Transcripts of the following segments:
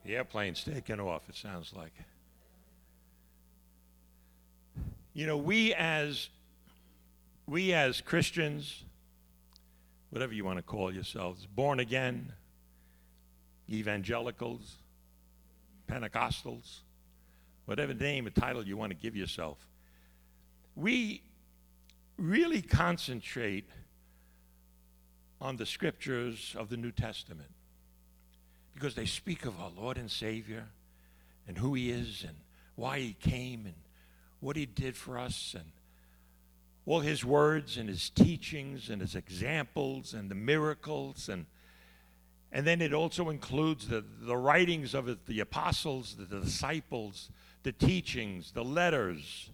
The airplane's taking off, it sounds like. You know, we as Christians, whatever you want to call yourselves, born again, evangelicals, Pentecostals, whatever name or title you want to give yourself, we really concentrate on the scriptures of the New Testament because they speak of our Lord and Savior and who he is and why he came and what he did for us and all his words and his teachings and his examples and the miracles and then it also includes the writings of the apostles, the disciples, the teachings, the letters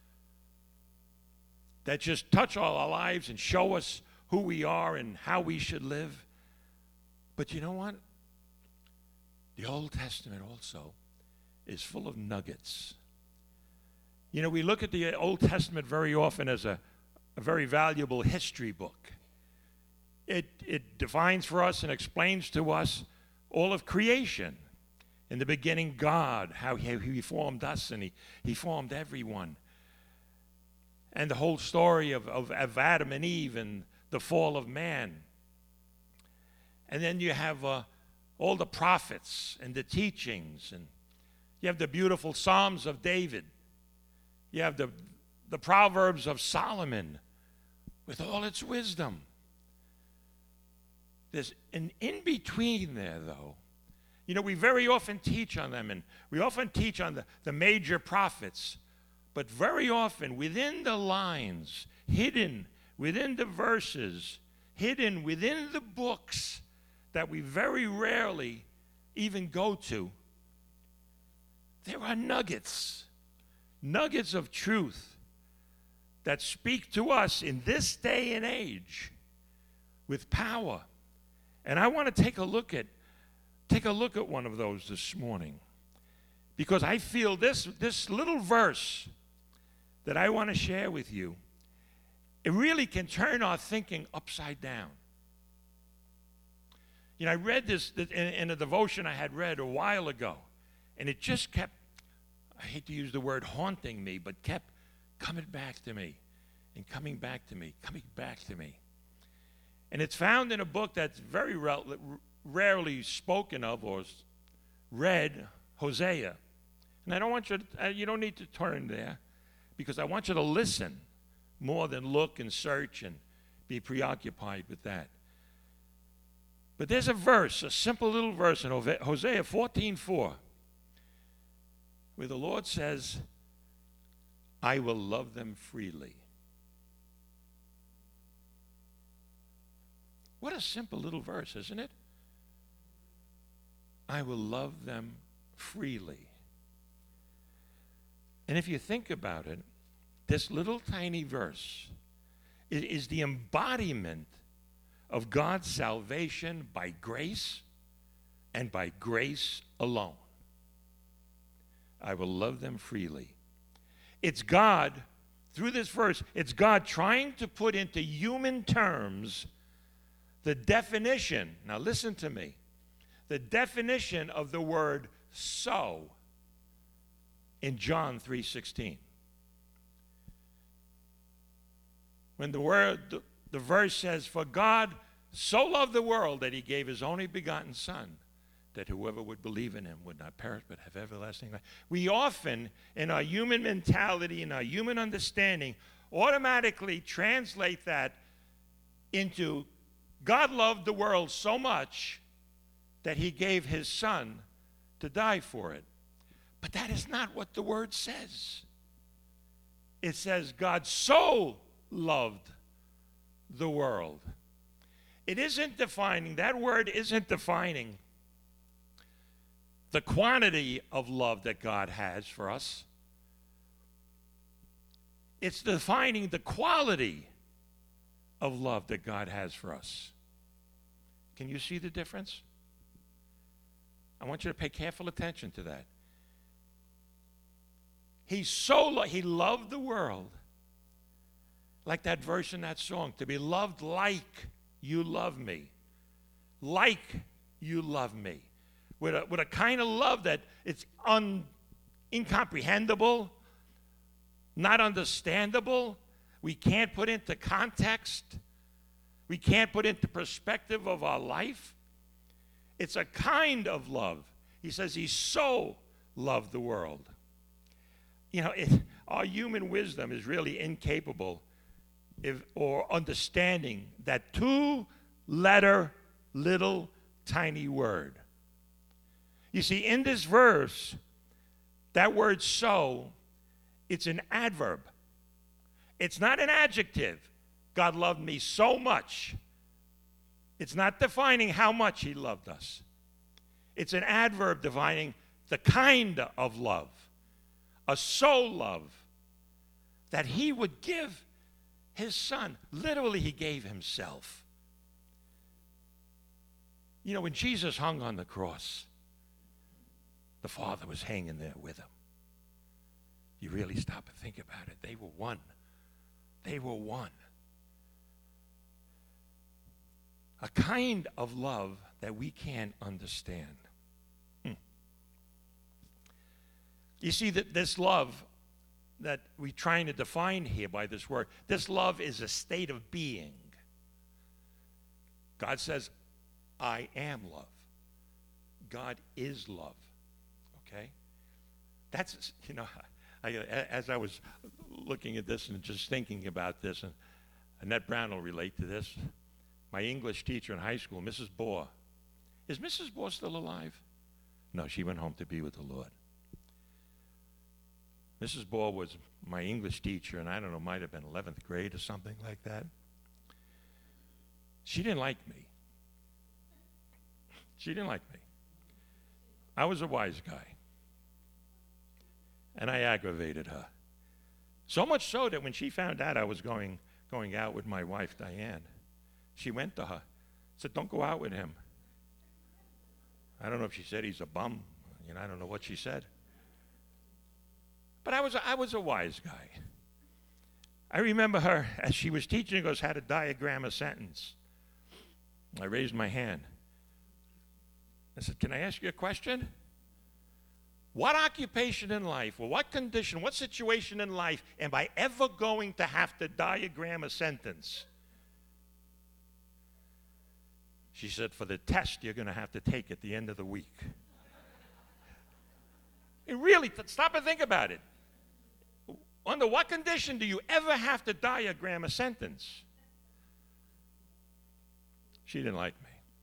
that just touch all our lives and show us who we are and how we should live. But you know what? The Old Testament also is full of nuggets. You know, we look at the Old Testament very often as a very valuable history book. It defines for us and explains to us all of creation. In the beginning, God, how he formed us and he formed everyone. And the whole story of Adam and Eve and the fall of man. And then you have all the prophets and the teachings. And you have the beautiful Psalms of David. You have the Proverbs of Solomon with all its wisdom. There's an in-between there, though. You know, we very often teach on them, and we often teach on the major prophets. But very often, within the lines, hidden within the verses, hidden within the books that we very rarely even go to, there are nuggets of truth that speak to us in this day and age with power. And I want to take a look at one of those this morning, because I feel this little verse that I want to share with you, it really can turn our thinking upside down. You know, I read this in a devotion I had read a while ago, and it just kept, I hate to use the word haunting me, but kept coming back to me and coming back to me, coming back to me. And it's found in a book that's very rarely spoken of or read, Hosea. And I don't want you to, you don't need to turn there, because I want you to listen more than look and search and be preoccupied with that. But there's a verse, a simple little verse in Hosea 14:4, where the Lord says, I will love them freely. What a simple little verse, isn't it? I will love them freely. And if you think about it, this little tiny verse is the embodiment of God's salvation by grace and by grace alone. I will love them freely. It's God, through this verse, it's God trying to put into human terms the definition, now listen to me, the definition of the word so in John 3:16. When the verse says, for God so loved the world that he gave his only begotten Son, that whoever would believe in him would not perish but have everlasting life. We often, in our human mentality, in our human understanding, automatically translate that into God loved the world so much that he gave his Son to die for it. But that is not what the word says. It says God so loved the world. It isn't defining, that word isn't defining the quantity of love that God has for us. It's defining the quality of love that God has for us. Can you see the difference? I want you to pay careful attention to that. He loved the world, like that verse in that song, to be loved like you love me. Like you love me. with a kind of love that it's incomprehensible, not understandable. We can't put into context. We can't put into perspective of our life. It's a kind of love. He says he so loved the world. You know, our human wisdom is really incapable or understanding that two-letter little tiny word. You see, in this verse, that word so, it's an adverb. It's not an adjective. God loved me so much. It's not defining how much he loved us. It's an adverb defining the kind of love. A so love that he would give his son. Literally, he gave himself. You know, when Jesus hung on the cross, the Father was hanging there with him. You really stop and think about it. They were one. They were one. A kind of love that we can't understand. You see, that this love that we're trying to define here by this word, this love is a state of being. God says, I am love. God is love. Okay? That's, you know, as I was looking at this and just thinking about this, and Annette Brown will relate to this, my English teacher in high school, Mrs. Bohr. Is Mrs. Bohr still alive? No, she went home to be with the Lord. Mrs. Bohr was my English teacher, and I don't know, might have been 11th grade or something like that. She didn't like me. She didn't like me. I was a wise guy. And I aggravated her. So much so that when she found out I was going out with my wife, Diane, she went to her, said, don't go out with him. I don't know if she said he's a bum. You know, I don't know what she said. But I was a wise guy. I remember her, as she was teaching us how to diagram a sentence. I raised my hand. I said, can I ask you a question? What occupation in life, or what condition, what situation in life am I ever going to have to diagram a sentence? She said, for the test you're going to have to take at the end of the week. And really, stop and think about it. Under what condition do you ever have to diagram a sentence? She didn't like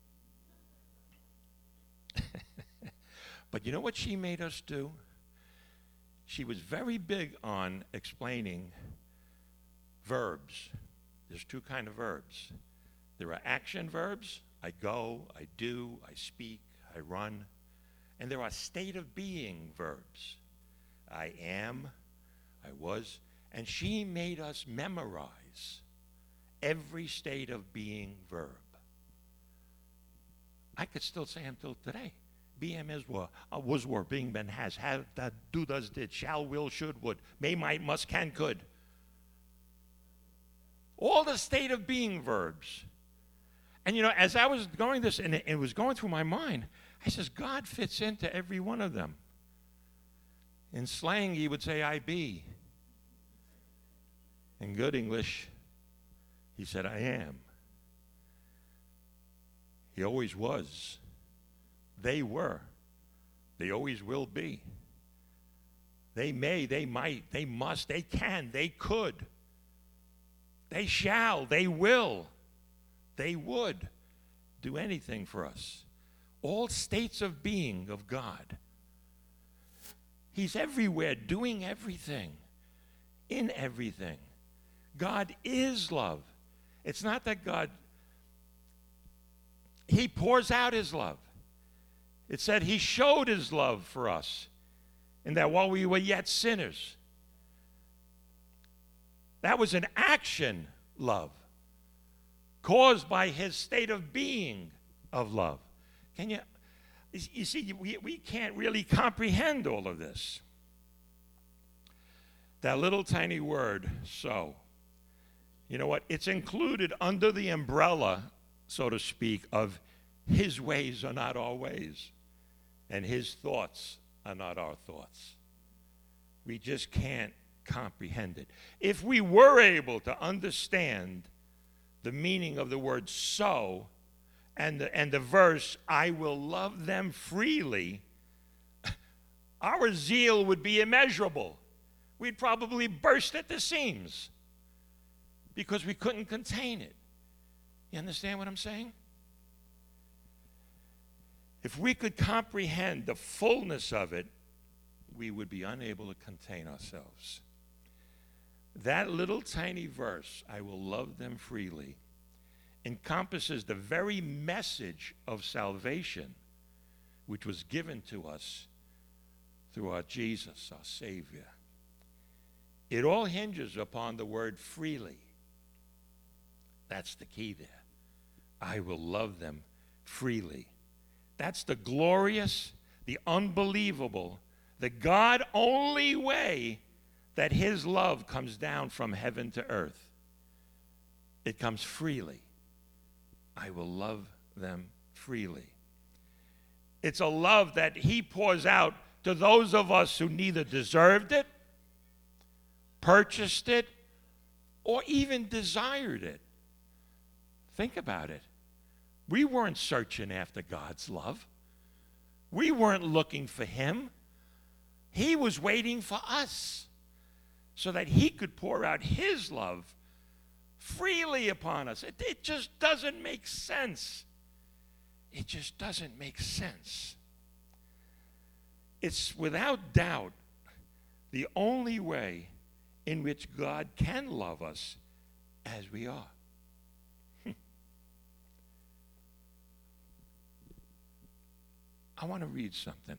me. But you know what she made us do? She was very big on explaining verbs. There's two kinds of verbs. There are action verbs. I go, I do, I speak, I run. And there are state of being verbs. I am, I was. And she made us memorize every state of being verb. I could still say them till today. BM is was, were, being, been, has, have, that, do, does, did, shall, will, should, would, may, might, must, can, could. All the state of being verbs. And you know, as I was going this, and it was going through my mind, I says, God fits into every one of them. In slang, he would say, I be. In good English, he said, I am. He always was. They were. They always will be. They may, they might, they must, they can, they could. They shall, they will, they would do anything for us. All states of being of God. He's everywhere, doing everything, in everything. God is love. It's not that God, he pours out his love. It said he showed his love for us, and that while we were yet sinners, that was an action love caused by his state of being of love. Can you see, we can't really comprehend all of this. That little tiny word, so. You know what? It's included under the umbrella, so to speak, of his ways are not our ways. and his thoughts are not our thoughts. We just can't comprehend it. If we were able to understand the meaning of the word so and the verse, I will love them freely, our zeal would be immeasurable. We'd probably burst at the seams because we couldn't contain it. You understand what I'm saying? If we could comprehend the fullness of it, we would be unable to contain ourselves. That little tiny verse, I will love them freely, encompasses the very message of salvation which was given to us through our Jesus, our Savior. It all hinges upon the word freely. That's the key there. I will love them freely. That's the glorious, the unbelievable, the God-only way that his love comes down from heaven to earth. It comes freely. I will love them freely. It's a love that he pours out to those of us who neither deserved it, purchased it, or even desired it. Think about it. We weren't searching after God's love. We weren't looking for him. He was waiting for us so that he could pour out his love freely upon us. It just doesn't make sense. It just doesn't make sense. It's without doubt the only way in which God can love us as we are. I want to read something.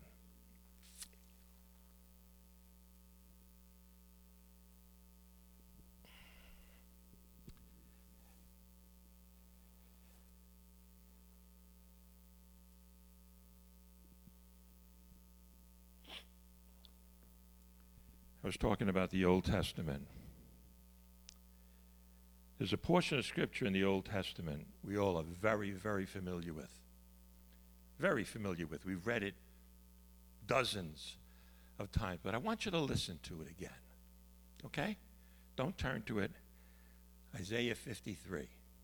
I was talking about the Old Testament. There's a portion of Scripture in the Old Testament we all are very, very familiar with. Very familiar with. We've read it dozens of times, but I want you to listen to it again. Okay? Don't turn to it. Isaiah 53. It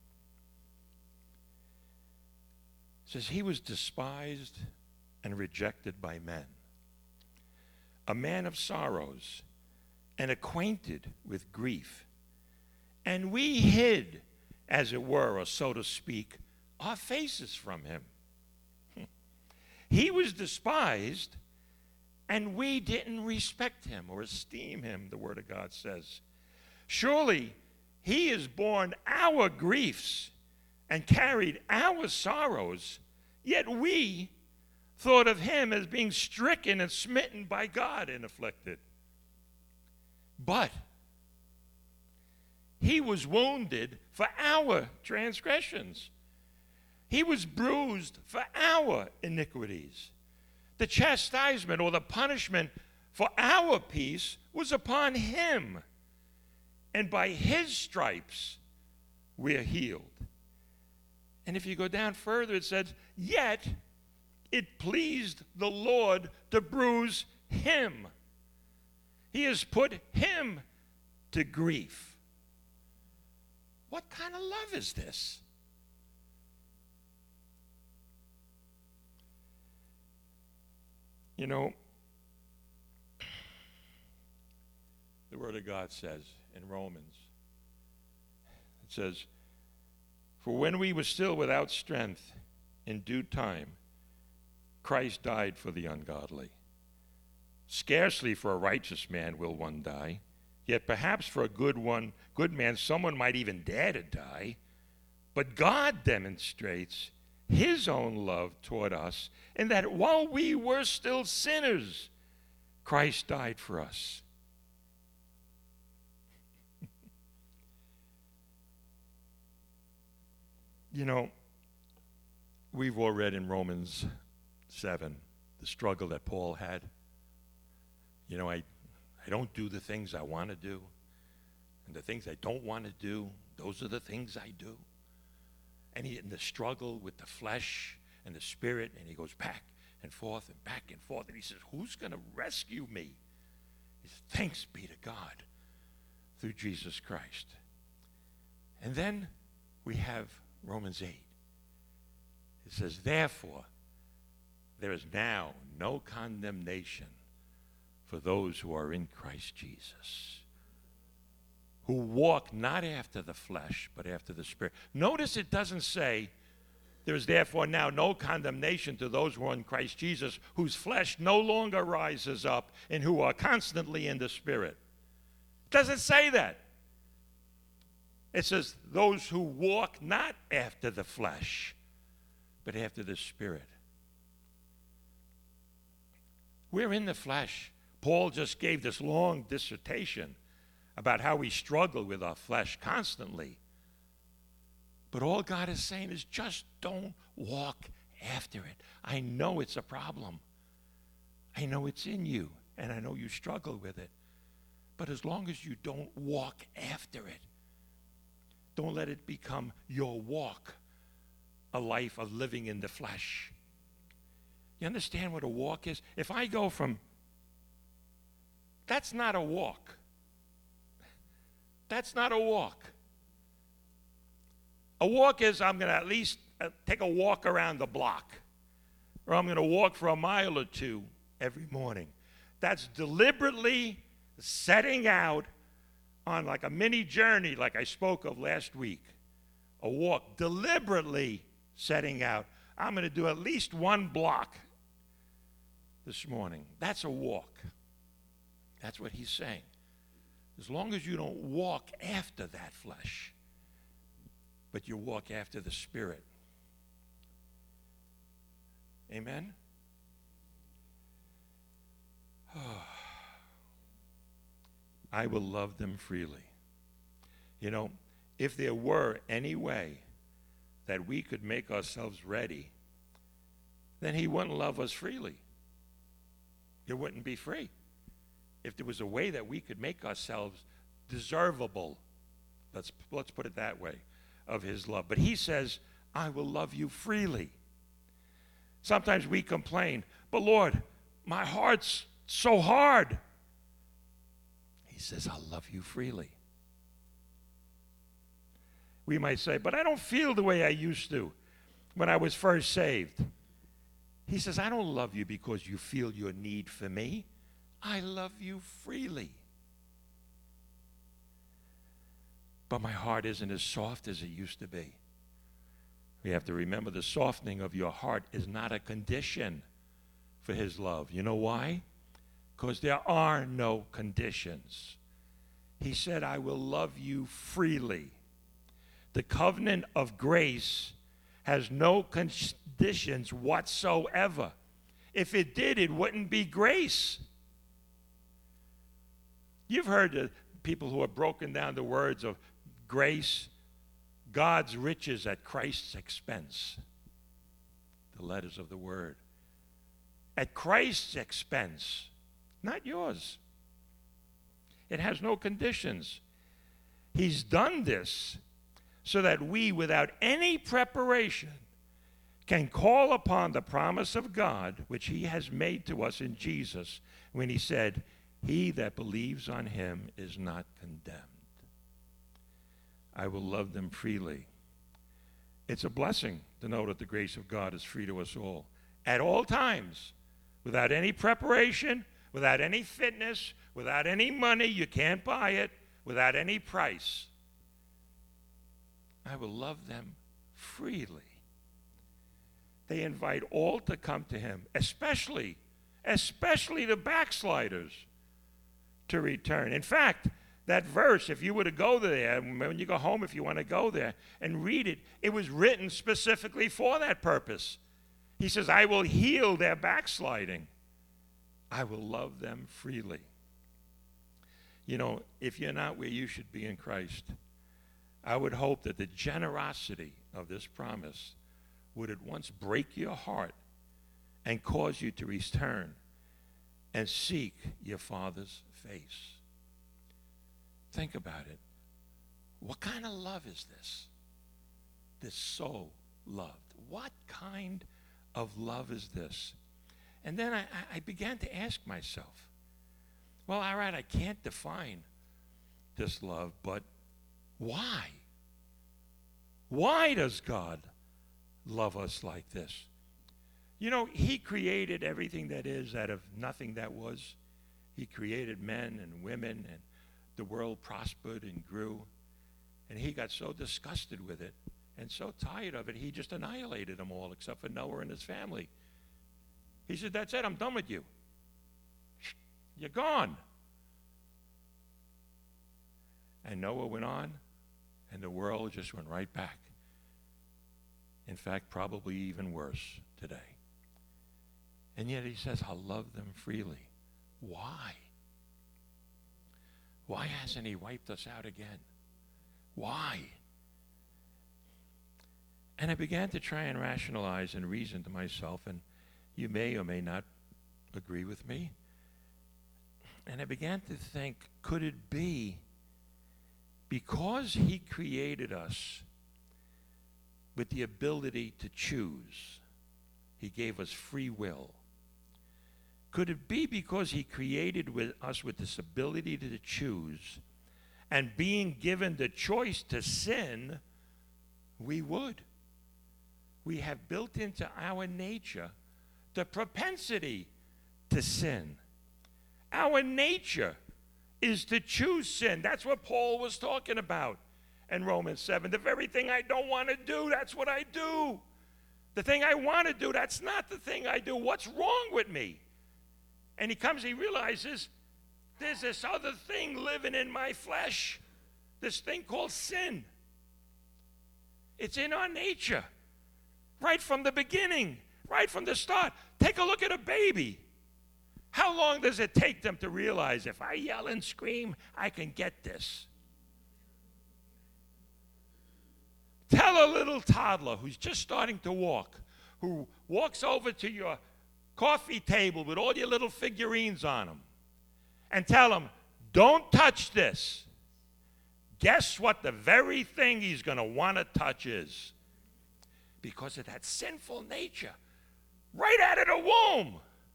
says, he was despised and rejected by men, a man of sorrows and acquainted with grief. And we hid, as it were, or so to speak, our faces from him. He was despised, and we didn't respect him or esteem him, the Word of God says. Surely he has borne our griefs and carried our sorrows, yet we thought of him as being stricken and smitten by God and afflicted. But he was wounded for our transgressions. He was bruised for our iniquities. The chastisement or the punishment for our peace was upon him. And by his stripes we are healed. And if you go down further, it says, yet it pleased the Lord to bruise him. He has put him to grief. What kind of love is this? You know, the Word of God says in Romans, it says, for when we were still without strength, in due time, Christ died for the ungodly. Scarcely for a righteous man will one die, yet perhaps for a good man, someone might even dare to die. But God demonstrates his own love toward us, in that while we were still sinners, Christ died for us. You know, we've all read in Romans 7 the struggle that Paul had. You know, I don't do the things I want to do, and the things I don't want to do, those are the things I do. And he in the struggle with the flesh and the spirit, and he goes back and forth and back and forth. And he says, who's going to rescue me? He says, thanks be to God through Jesus Christ. And then we have Romans 8. It says, therefore, there is now no condemnation for those who are in Christ Jesus, who walk not after the flesh, but after the Spirit. Notice it doesn't say, there is therefore now no condemnation to those who are in Christ Jesus, whose flesh no longer rises up and who are constantly in the Spirit. It doesn't say that. It says those who walk not after the flesh, but after the Spirit. We're in the flesh. Paul just gave this long dissertation about how we struggle with our flesh constantly. But all God is saying is just don't walk after it. I know it's a problem. I know it's in you, and I know you struggle with it. But as long as you don't walk after it, don't let it become your walk, a life of living in the flesh. You understand what a walk is? If I go from, that's not a walk. That's not a walk. A walk is I'm going to at least take a walk around the block, or I'm going to walk for a mile or two every morning. That's deliberately setting out on like a mini journey like I spoke of last week. A walk, deliberately setting out. I'm going to do at least one block this morning. That's a walk. That's what he's saying. As long as you don't walk after that flesh, but you walk after the Spirit. Amen? I will love them freely. You know, if there were any way that we could make ourselves ready, then he wouldn't love us freely. It wouldn't be free. If there was a way that we could make ourselves deservable, let's put it that way, of his love. But he says, I will love you freely. Sometimes we complain, but Lord, my heart's so hard. He says, I'll love you freely. We might say, but I don't feel the way I used to when I was first saved. He says, I don't love you because you feel your need for me. I love you freely. But my heart isn't as soft as it used to be. We have to remember the softening of your heart is not a condition for his love. You know why? Because there are no conditions. He said, I will love you freely. The covenant of grace has no conditions whatsoever. If it did, it wouldn't be grace. You've heard the people who have broken down the words of grace, God's riches at Christ's expense. The letters of the word. At Christ's expense, not yours. It has no conditions. He's done this so that we, without any preparation, can call upon the promise of God, which he has made to us in Jesus, when he said, he that believes on him is not condemned. I will love them freely. It's a blessing to know that the grace of God is free to us all, at all times, without any preparation, without any fitness, without any money. You can't buy it, without any price. I will love them freely. They invite all to come to him, especially the backsliders, to return. In fact, that verse, if you were to go there, when you go home, if you want to go there and read it, it was written specifically for that purpose. He says, I will heal their backsliding. I will love them freely. You know, if you're not where you should be in Christ, I would hope that the generosity of this promise would at once break your heart and cause you to return and seek your Father's face. Think about it. What kind of love is this? This so loved. What kind of love is this? And then I began to ask myself, well, all right, I can't define this love, but why? Why does God love us like this? You know, he created everything that is out of nothing that was. He created men and women, and the world prospered and grew. And he got so disgusted with it and so tired of it, he just annihilated them all except for Noah and his family. He said, that's it, I'm done with you. You're gone. And Noah went on, and the world just went right back. In fact, probably even worse today. And yet he says, I'll love them freely. Why? Why hasn't he wiped us out again? Why? And I began to try and rationalize and reason to myself, and you may or may not agree with me. And I began to think, could it be because he created us with the ability to choose, he gave us free will? Could it be because he created us with this ability to choose, and being given the choice to sin, we would? We have built into our nature the propensity to sin. Our nature is to choose sin. That's what Paul was talking about in Romans 7. The very thing I don't want to do, that's what I do. The thing I want to do, that's not the thing I do. What's wrong with me? And he realizes there's this other thing living in my flesh, this thing called sin. It's in our nature, right from the beginning, right from the start. Take a look at a baby. How long does it take them to realize if I yell and scream, I can get this? Tell a little toddler who's just starting to walk, who walks over to your coffee table with all your little figurines on them, and tell him, don't touch this. Guess what the very thing he's going to want to touch is? Because of that sinful nature, right out of the womb.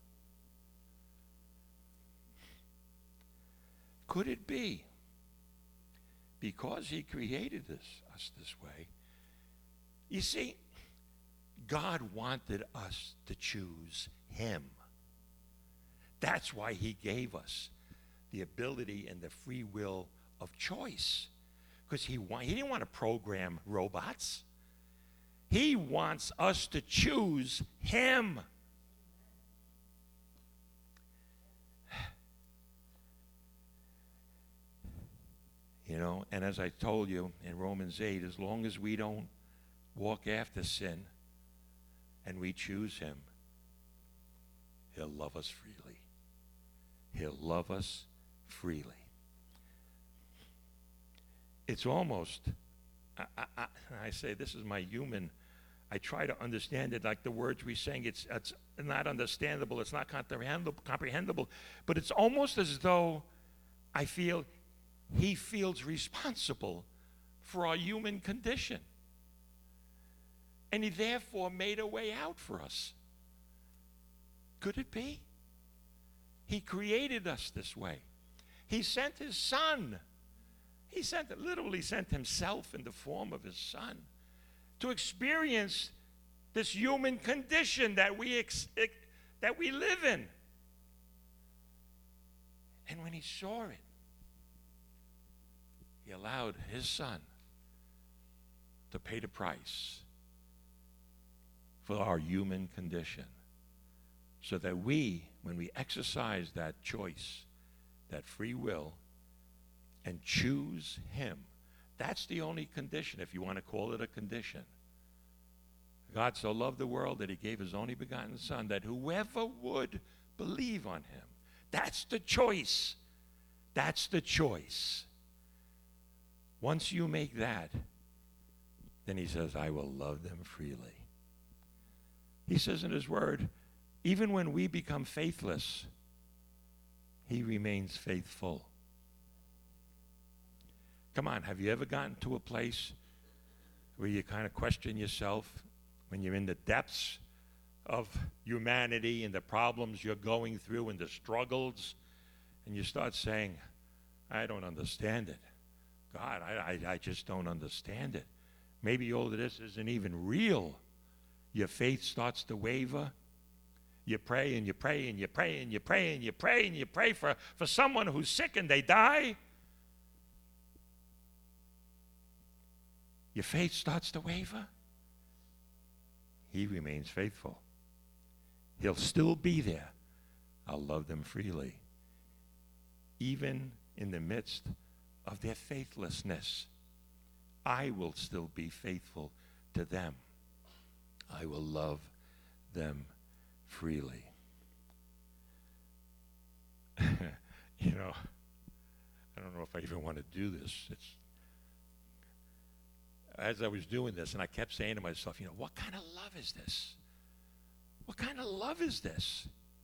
Could it be because he created us this way? You see, God wanted us to choose him. That's why he gave us the ability and the free will of choice. Because he didn't want to program robots. He wants us to choose him. You know, and as I told you in Romans 8, as long as we don't walk after sin and we choose him, he'll love us freely. He'll love us freely. It's almost, I say this is my human, I try to understand it like the words we sing. It's not understandable, it's not comprehensible, but it's almost as though I feel he feels responsible for our human condition. And he therefore made a way out for us. Could it be? He created us this way. He sent his son. He literally sent himself in the form of his son to experience this human condition that we live in. And when he saw it, he allowed his son to pay the price for our human condition, so that we, when we exercise that choice, that free will, and choose him, that's the only condition, if you want to call it a condition. God so loved the world that he gave his only begotten son, that whoever would believe on him, that's the choice. That's the choice. Once you make that, then he says, I will love them freely. He says in his word, even when we become faithless, he remains faithful. Come on, have you ever gotten to a place where you kind of question yourself when you're in the depths of humanity and the problems you're going through and the struggles, and you start saying, I don't understand it. God, I just don't understand it. Maybe all of this isn't even real. Your faith starts to waver. You pray and you pray and you pray and you pray and you pray and you pray for someone who's sick and they die. Your faith starts to waver. He remains faithful. He'll still be there. I'll love them freely, even in the midst of their faithlessness. I will still be faithful to them. I will love them freely. You know, I don't know if I even want to do this. As I was doing this, and I kept saying to myself, you know, what kind of love is this? What kind of love is this?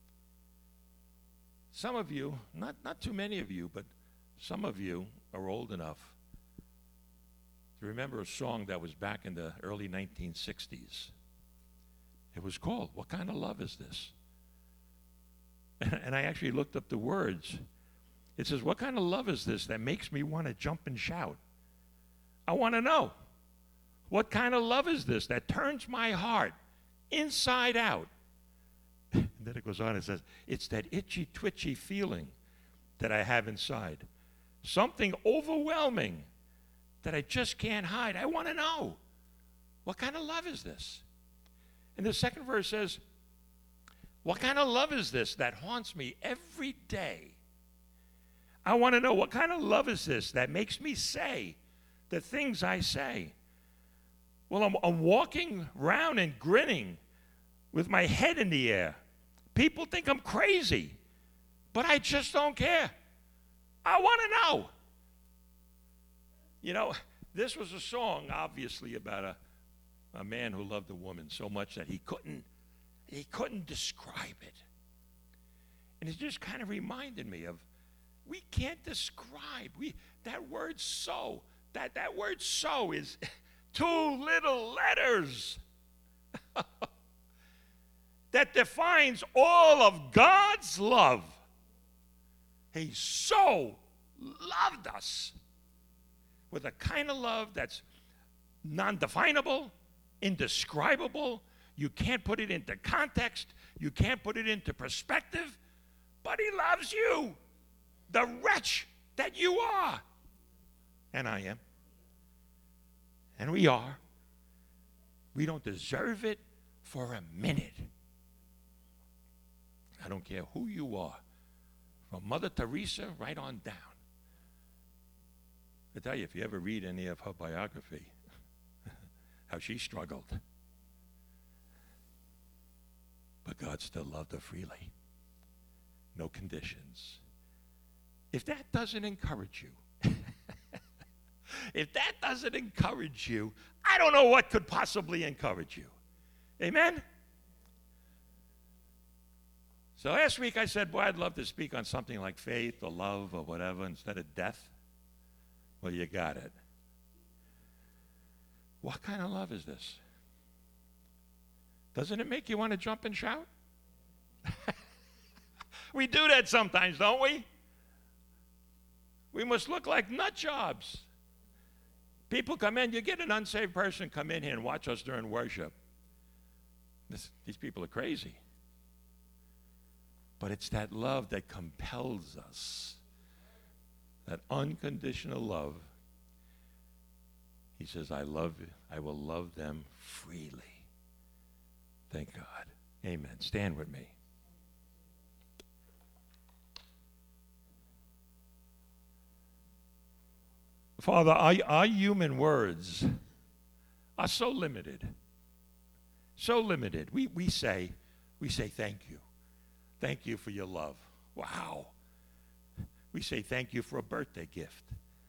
Some of you, not too many of you, but some of you are old enough to remember a song that was back in the early 1960s. It was called, What Kind of Love Is This? And I actually looked up the words. It says, what kind of love is this that makes me want to jump and shout? I want to know. What kind of love is this that turns my heart inside out? And then it goes on and says, it's that itchy, twitchy feeling that I have inside. Something overwhelming that I just can't hide. I want to know. What kind of love is this? And the second verse says, what kind of love is this that haunts me every day? I want to know, what kind of love is this that makes me say the things I say? Well, I'm walking around and grinning with my head in the air. People think I'm crazy, but I just don't care. I want to know. You know, this was a song, obviously, about a man who loved a woman so much that he couldn't describe it. And it just kind of reminded me of, we can't describe. That word so is 2 little letters that defines all of God's love. He so loved us with a kind of love that's non-definable, indescribable. You can't put it into context. You can't put it into perspective. But he loves you, the wretch that you are. And I am. And we are. We don't deserve it for a minute. I don't care who you are, from Mother Teresa right on down. I tell you, if you ever read any of her biography, how she struggled. But God still loved her freely. No conditions. If that doesn't encourage you, if that doesn't encourage you, I don't know what could possibly encourage you. Amen? So last week I said, boy, I'd love to speak on something like faith or love or whatever instead of death. Well, you got it. What kind of love is this? Doesn't it make you want to jump and shout? We do that sometimes, don't we? We must look like nut jobs. People come in, you get an unsaved person come in here and watch us during worship. These people are crazy. But it's that love that compels us, that unconditional love. He says, I will love them freely. Thank God. Amen. Stand with me. Father, our human words are so limited. So limited. We say thank you. Thank you for your love. Wow. We say thank you for a birthday gift.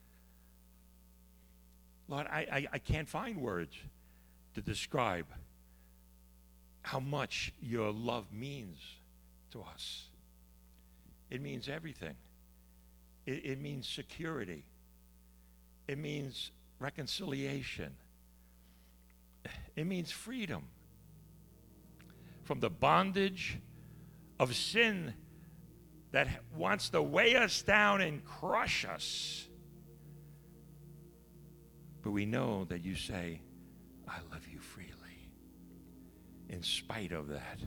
Lord, I can't find words to describe how much your love means to us. It means everything. It means security. It means reconciliation. It means freedom. from the bondage of sin that wants to weigh us down and crush us. But we know that you say, I love you freely, in spite of that.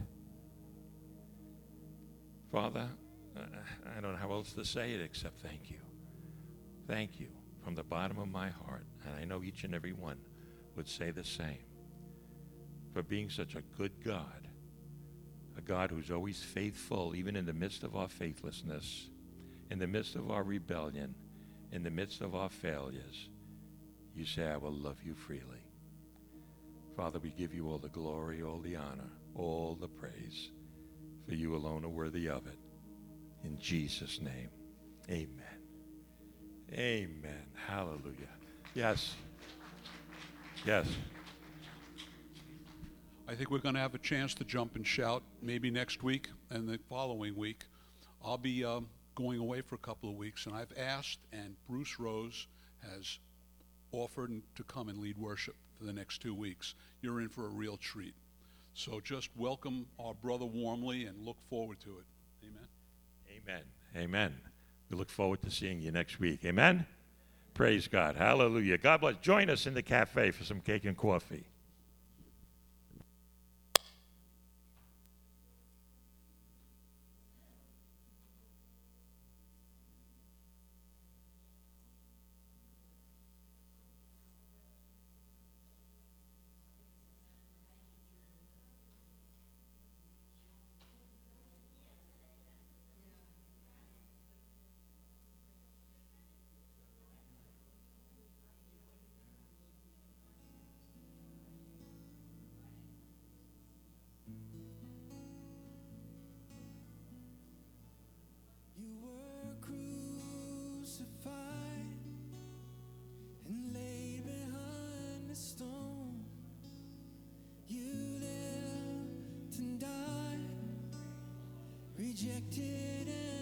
Father, I don't know how else to say it except thank you. Thank you from the bottom of my heart, and I know each and every one would say the same, for being such a good God, a God who's always faithful, even in the midst of our faithlessness, in the midst of our rebellion, in the midst of our failures. You say, I will love you freely. Father, we give you all the glory, all the honor, all the praise, for you alone are worthy of it. In Jesus' name, amen. Amen. Hallelujah. Yes. Yes. I think we're going to have a chance to jump and shout maybe next week and the following week. I'll be going away for a couple of weeks, and I've asked, and Bruce Rose has offered to come and lead worship for the next 2 weeks. You're in for a real treat. So just welcome our brother warmly and look forward to it. Amen. Amen. Amen. We look forward to seeing you next week. Amen. Praise God. Hallelujah. God bless. Join us in the cafe for some cake and coffee. Rejected